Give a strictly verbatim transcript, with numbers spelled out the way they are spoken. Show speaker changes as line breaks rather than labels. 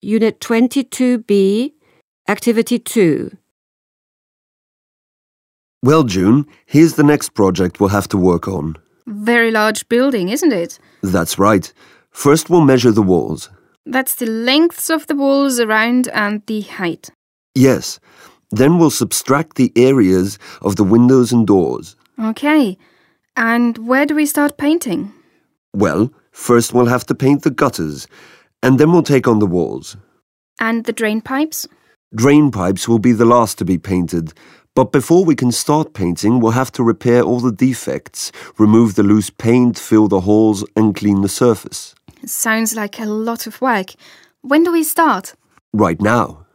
Unit twenty-two B, Activity two.
Well, June, here's the next project we'll have to work on.
Very large building, isn't it?
That's right. First we'll measure the walls.
That's the lengths of the walls around and the height.
Yes. Then we'll subtract the areas of the windows and doors.
Okay. And where do we start painting?
Well, first we'll have to paint the gutters, and then we'll take on the walls.
And the drain pipes?
Drain pipes will be the last to be painted, but before we can start painting, we'll have to repair all the defects, remove the loose paint, fill the holes, and clean the surface.
Sounds like a lot of work. When do we start?
Right now.